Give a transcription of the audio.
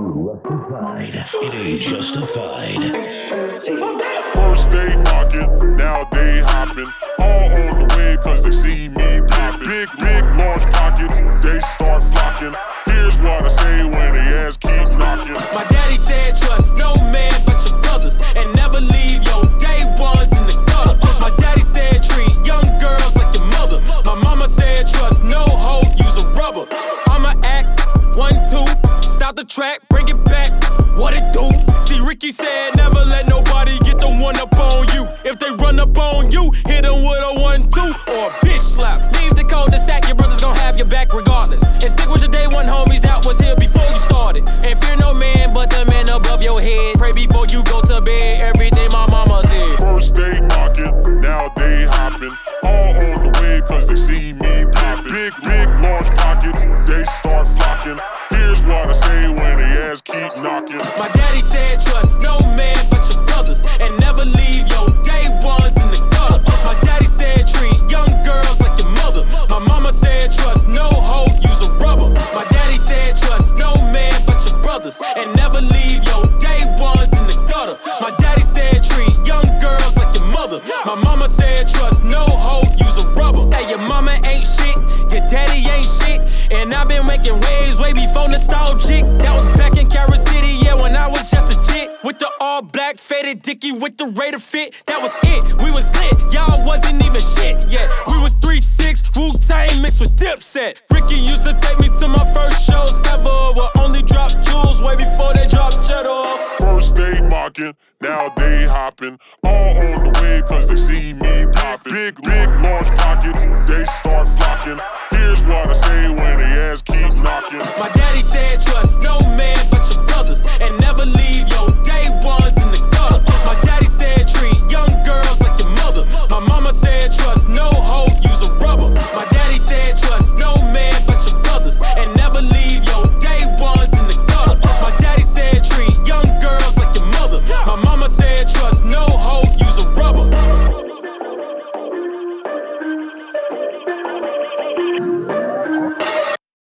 It ain't justified. First they knocking, now they hopping. All on the way cause they see me popping. Big, large pockets, they start flocking. Here's what I say when they ass keep knocking. My daddy said trust no man but your brothers, and never leave your day ones in the gutter. My daddy said treat young girls like your mother. My mama said trust no hoe, use a rubber. I'ma act 1, 2, stop the track, bring it back. What it do? See, Ricky said never let nobody get the one up on you. If they run up on you, hit them with a 1, 2 or a bitch slap. Leave the cul-de-sac, your brothers gon' have your back regardless. And stick with your day one homies that was here before you started. And fear no man but the man above your head. Pray before you go to bed, everything my mama said. First they knocking, now they hopping. All on the way cause they see me popping. Big, large pockets, they start flocking. Here's what I say when they ass keep knocking. My daddy said trust no man but your brothers, and never leave your day ones in the gutter. My daddy said treat young girls like your mother. My mama said trust no hoe, use a rubber. My daddy said trust no man but your brothers, and never leave your day ones in the gutter. My daddy said treat young girls like your mother. My mama said trust no hoe, use a rubber. Hey, your mama ain't shit, your daddy ain't shit, and I've been making waves way before nostalgic. That was back in Carol City, yeah, when I was just a jit. With the all black faded dicky with the Raider fit, that was it. We was lit, y'all wasn't even shit yet. We was 3-6, Wu-Tang mixed with Dipset. Ricky used to take me to my first shows ever. We'll only drop jewels way before they drop cheddar. First they mocking, now they hopping. All on the way cause they see me popping. Big, large pockets, they start flocking. Here's what I say when they ass keep knocking. My daddy said trust no man